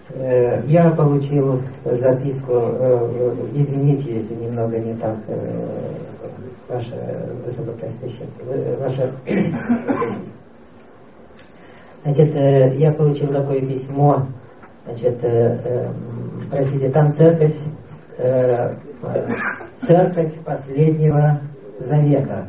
Я получил записку, извините, если немного не так, ваше Высокопреосвященство, ваше... Значит, я получил такое письмо, значит, простите, там церковь последнего завета.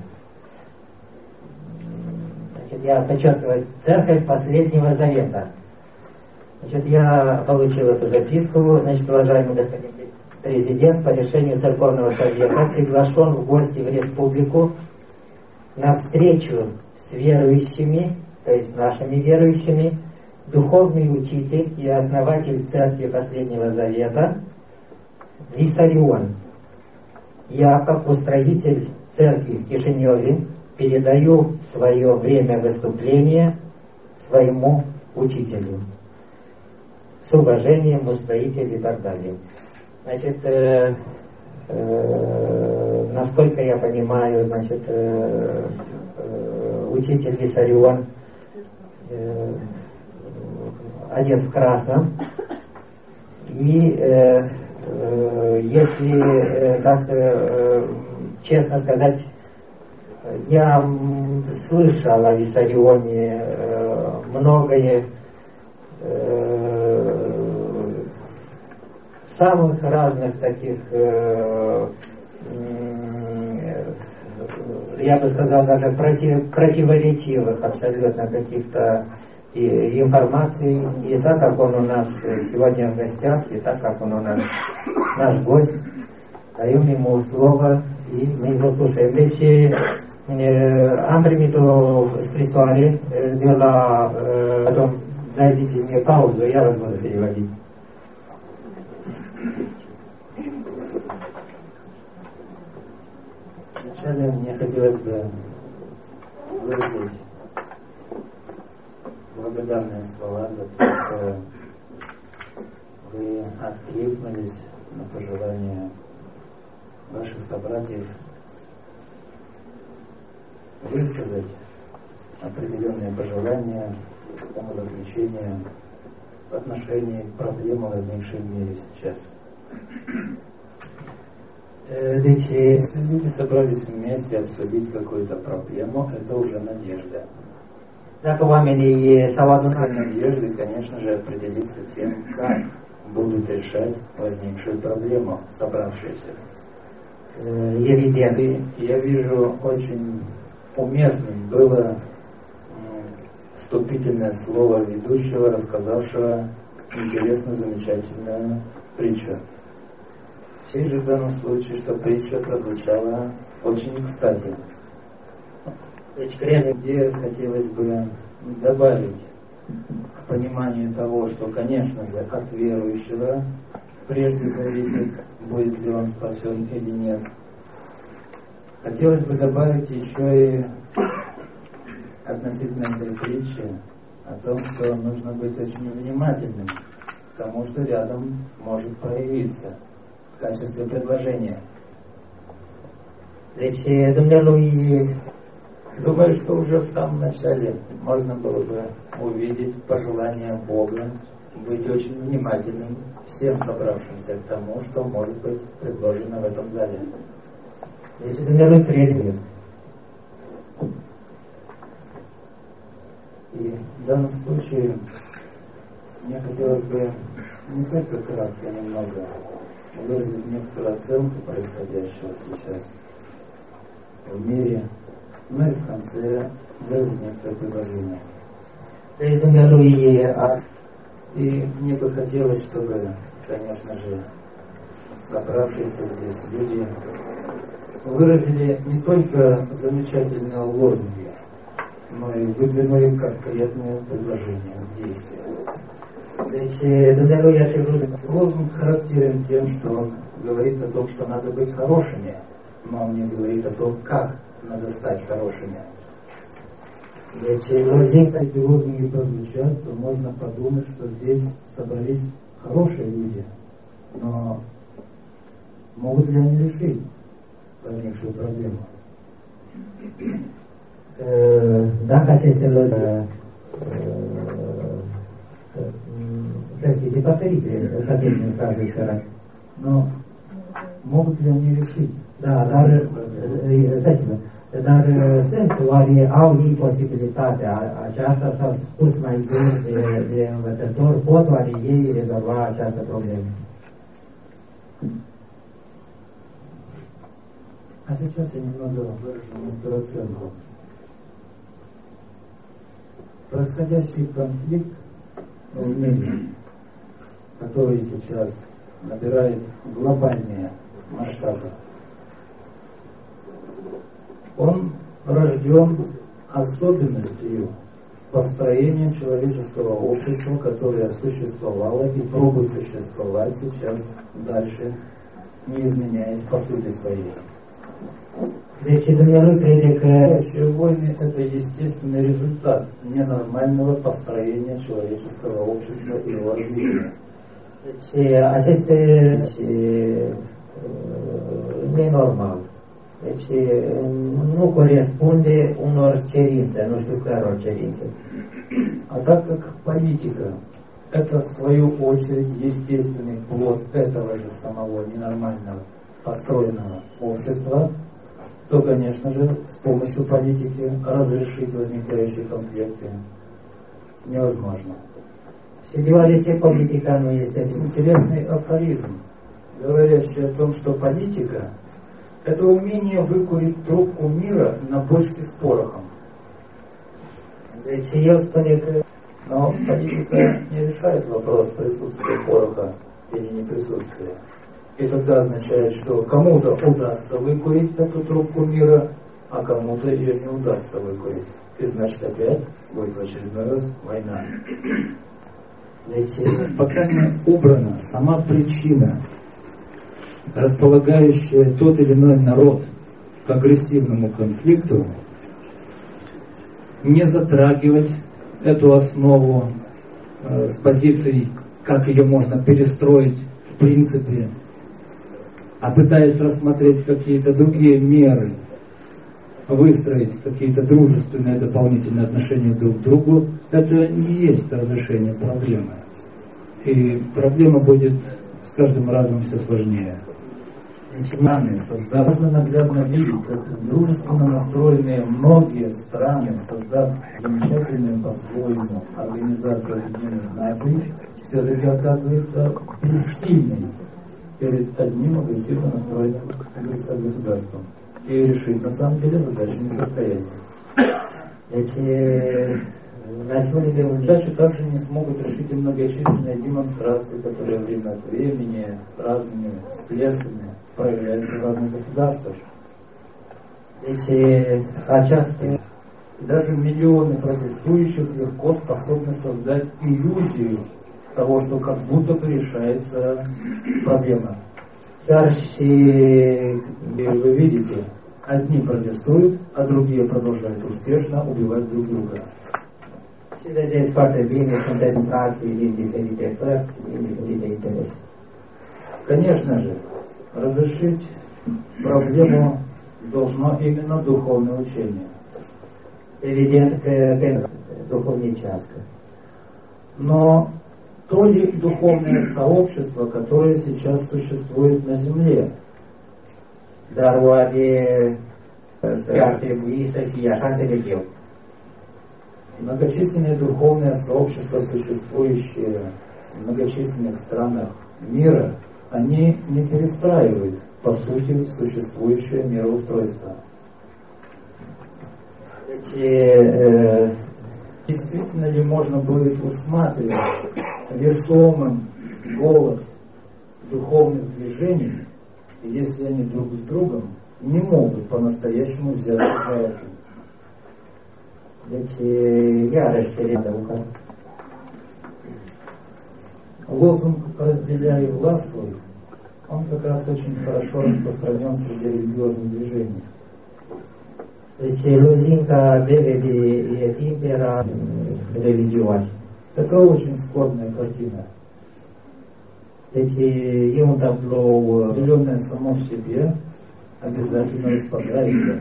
Значит, я подчеркиваю, церковь последнего завета. Значит, я получил эту записку, значит, уважаемый господин президент, по решению Церковного совета приглашен в гости в республику на встречу с верующими, то есть нашими верующими, духовный учитель и основатель Церкви Последнего Завета Виссарион. Я, как устроитель церкви в Кишиневе, передаю свое время выступления своему учителю. С уважением, устроитель и так далее. Значит, насколько я понимаю, значит, учитель Виссарион одет в красном. И если так честно сказать, я слышал о Виссарионе многое, самых разных таких, я бы сказал, даже противоречивых абсолютно каких-то информаций. И так как он у нас сегодня в гостях, и так как он у нас наш гость, даем ему слово, и мы его слушаем. Deci, am primit o scrisoare de la domnul, daiți мне паузу, я вас буду переводить. Вначале мне хотелось бы выразить благодарные слова за то, что вы откликнулись на пожелания ваших собратьев высказать определенные пожелания, умозаключения в отношении проблемы, возникшей в мире сейчас. Если люди собрались вместе обсудить какую-то проблему, это уже надежда. Dacă oamenii s-au adunat надежды, конечно же, определиться тем, как будут решать возникшую проблему, собравшиеся. И я вижу, очень уместным было вступительное слово ведущего, рассказавшего интересную, замечательную притчу. Вижу в данном случае, что притча прозвучала очень кстати. Где хотелось бы добавить к пониманию того, что, конечно же, от верующего прежде зависит, будет ли он спасен или нет. Хотелось бы добавить еще и относительно этой притчи о том, что нужно быть очень внимательным к тому, что рядом может проявиться в качестве предложения. Думаю, что уже в самом начале можно было бы увидеть пожелание Бога быть очень внимательным всем собравшимся к тому, что может быть предложено в этом зале. И в данном случае мне хотелось бы не только кратко, немного выразить некоторую оценку происходящего сейчас в мире, но и в конце выразить некоторые предложения. И мне бы хотелось, чтобы, конечно же, собравшиеся здесь люди выразили не только замечательные лозунги, но и выдвинули конкретные предложения, действия. Лозунг характерен тем, что он говорит о том, что надо быть хорошими, но он не говорит о том, как надо стать хорошими. Если эти лозунги прозвучат, то можно подумать, что здесь собрались хорошие люди, но могут ли они решить возникшую проблему? Dacă aceste lozungi, Можете повторить последнюю фразу еще раз? Но могут ли они решить? Da, dar, dați-vă, dar sunt, oare au ei posibilitatea aceasta, s-au spus mai greu de învățător, pot oare ei rezolva această problemă? А сейчас я немного выражу некоторую оценку. Происходящий конфликт в мире, который сейчас набирает глобальные масштабы, он рожден особенностью построения человеческого общества, которое существовало и пробует существовать сейчас дальше, не изменяясь по сути своей. Deci dumnealui crede că войны — это естественный результат ненормального построения человеческого общества и его развития. Deci aceste nenormal. Deci nu corespunde unor cerințe, nu știu căror cerințe. А так как политика — это в свою очередь естественный плод этого же самого ненормального построенного общества, то, конечно же, с помощью политики разрешить возникающие конфликты невозможно. Și deoarece politica nu este... Интересный афоризм, говорящий о том, что политика — это умение выкурить трубку мира на бочке с порохом. Deci el spune că... Но политика не решает вопрос присутствия пороха или неприсутствия. И тогда означает, что кому-то удастся выкурить эту трубку мира, а кому-то ее не удастся выкурить. И значит опять будет в очередной раз война. Пока не убрана сама причина, располагающая тот или иной народ к агрессивному конфликту, не затрагивать эту основу с позицией, как ее можно перестроить в принципе, а пытаясь рассмотреть какие-то другие меры, выстроить какие-то дружественные дополнительные отношения друг к другу, это не есть разрешение проблемы. И проблема будет с каждым разом все сложнее. Можно наглядно видеть, как дружественно настроенные многие страны, создав замечательную по-своему Организацию Объединенных Наций, все-таки оказывается бессильной перед одним агрессивно настроенным государством. И решить на самом деле задачу не в состоянии. Задачу также не смогут решить и многочисленные демонстрации, которые время от времени разными всплесками проявляются в разных государствах. Даже миллионы протестующих легко способны создать иллюзию того, что как будто бы решается проблема. И вы видите, одни протестуют, а другие продолжают успешно убивать друг друга. Vedeți foarte bine, sunt demonstrații din diferite părți, din diferite interese. Конечно же, разрешить проблему должно именно духовное учение. Evident că pentru duhovnicească. Но то ли духовное сообщество, которое сейчас существует на земле, dar oare ar trebui să fie, așa înțeleg eu, многочисленные духовные сообщества, существующие в многочисленных странах мира, они не перестраивают, по сути, существующее мироустройство. Действительно ли можно будет усматривать весомым голос духовных движений, если они друг с другом не могут по-настоящему взяться за руки? Лозунг «разделяй и властвуй», он как раз очень хорошо распространен среди религиозных движений. Это очень скорбная картина. Определенное само в себе обязательно распадается.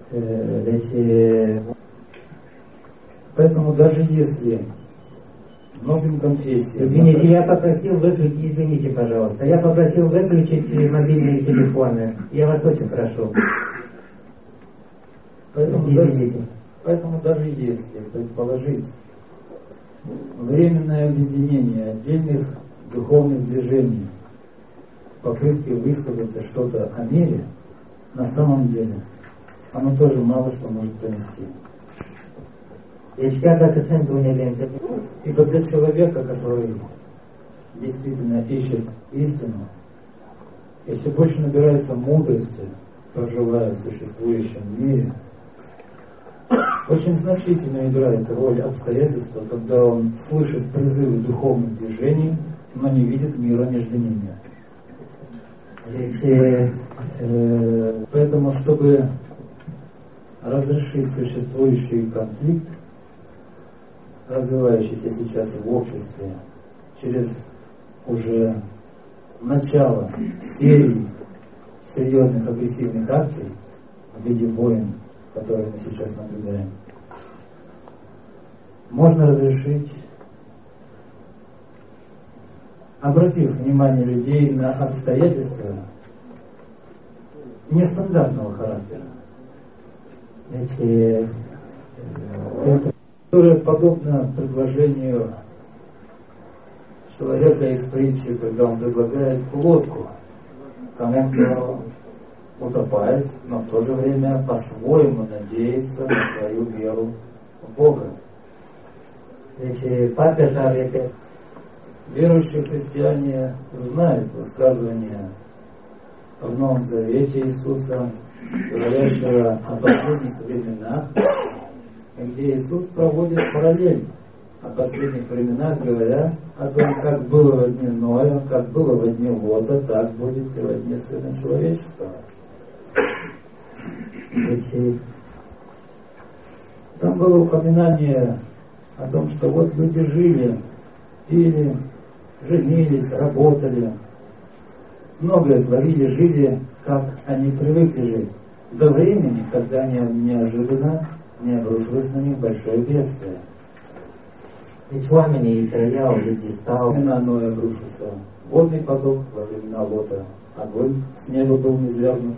Поэтому даже если многим конфессиям. Извините, я попросил выключить, извините, пожалуйста, я попросил выключить мобильные телефоны. Я вас очень прошу. Извините. Поэтому даже если предположить временное объединение отдельных духовных движений, попытки высказаться что-то о мире, на самом деле оно тоже мало что может принести. Ибо для человека, который действительно ищет истину, и все больше набирается мудрости, проживая в существующем мире, очень значительно играет роль обстоятельства, когда он слышит призывы духовных движений, но не видит мира между ними. Поэтому, чтобы разрешить существующий конфликт, развивающийся сейчас в обществе, через уже начало серии серьезных агрессивных акций в виде войн, которые мы сейчас наблюдаем, можно разрешить, обратив внимание людей на обстоятельства нестандартного характера, которое подобно предложению человека из притчи, когда он предлагает лодку тому, кто утопает, но в то же время по-своему надеется на свою веру в Бога. Верующие христиане знают высказывания в Новом Завете Иисуса, говорящего о последних временах, где Иисус проводит параллель о последних временах, говоря о том, как было во дни Ноя, как было во дни Лота, так будет и во дни Сына Человеческого. Там было упоминание о том, что вот люди жили, пили, женились, работали, многое творили, жили, как они привыкли жить, до времени, когда неожиданно не обрушилось на них большое бедствие. На Ноя обрушился водный поток во времена Лота, огонь с неба был низвергнут.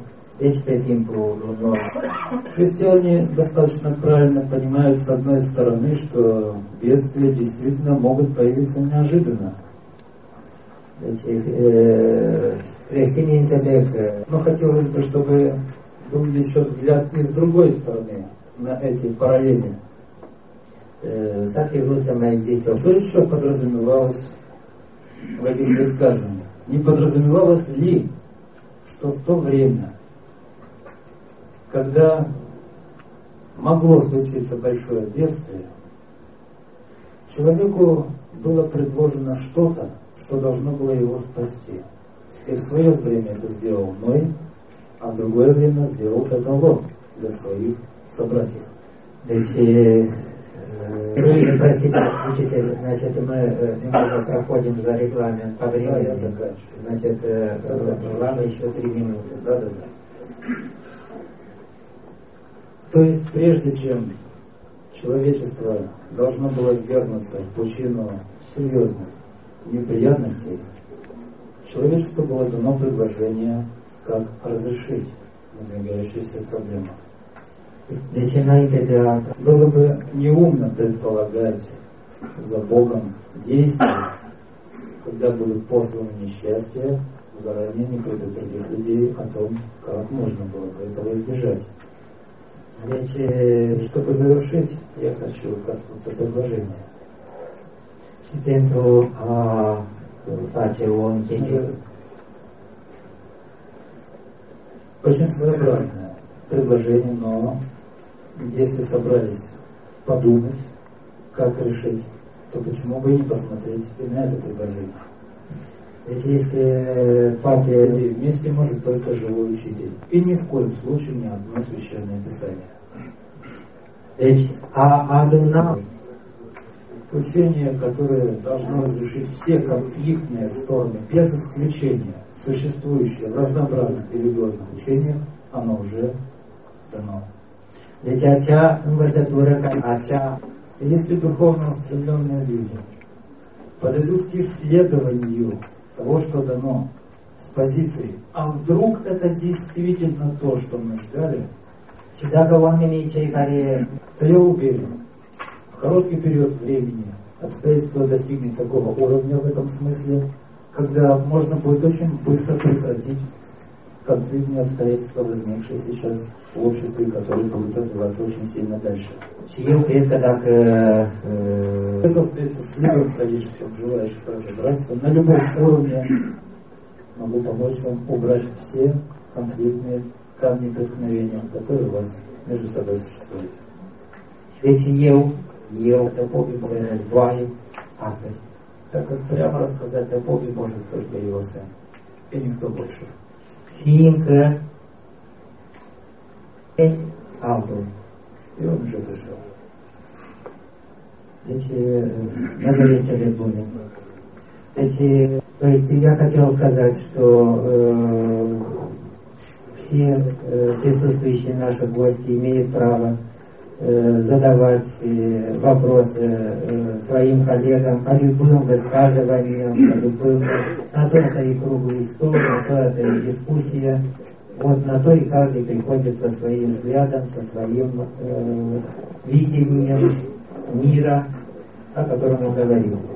Христиане достаточно правильно понимают, с одной стороны, что бедствия действительно могут появиться неожиданно. Но хотелось бы, чтобы был еще взгляд и с другой стороны на эти параллели. Что еще подразумевалось в этих высказываниях? Не подразумевалось ли, что в то время, когда могло случиться большое бедствие, человеку было предложено что-то, что должно было его спасти. И в свое время это сделал Ной, а в другое время сделал это Лот для своих собратьев. Простите, учитель, значит, мы немного проходим за регламент по времени. Я заканчиваю. Значит, вам еще 3 минуты. Да. То есть, прежде чем человечество должно было ввергнуться в пучину серьезных неприятностей, человечеству было дано предложение, как разрешить надвигающуюся проблему. Было бы неумно предполагать за Богом действия, когда будут посланы несчастья, заранее не предупредив людей о том, как можно было бы этого избежать. Чтобы завершить, я хочу коснуться предложения. Очень своеобразное предложение, но если собрались подумать, как решить, то почему бы и не посмотреть и на это предложение? Ведь если партия вместе может только живой учитель. И ни в коем случае ни одно священное писание. Учение, которое должно разрешить все конфликтные стороны, без исключения, существующие в разнообразных религиозных учениях, оно уже дано. Если духовно устремленные люди подойдут к исследованию того, что дано с позиции. А вдруг это действительно то, что мы ждали, Și dacă oamenii cei care то я уверен, в короткий период времени обстоятельства достигнет такого уровня в этом смысле, когда можно будет очень быстро прекратить конфликтные обстоятельства, возникшие сейчас в обществе, которые будут развиваться очень сильно дальше. Și eu cred că dacă Это встретится с любым количеством желающих разобраться на любом уровне, могу помочь вам убрать все конфликтные камни преткновения, которые у вас между собой существуют. deci eu să pot de războaie astăzi. Так как прямо рассказать о Боге может только Его Сын, и никто больше. Fiindcă altul. И Он уже дошел. Deci, нагорецele bune. Deci, то есть я хотел сказать, что все присутствующие наши гости имеют право задавать вопросы своим коллегам по любым высказываниям, по любым, на то это и круглый стол, на то это и дискуссия. Вот на то и каждый приходит со своим взглядом, со своим видением мира, о котором он говорил.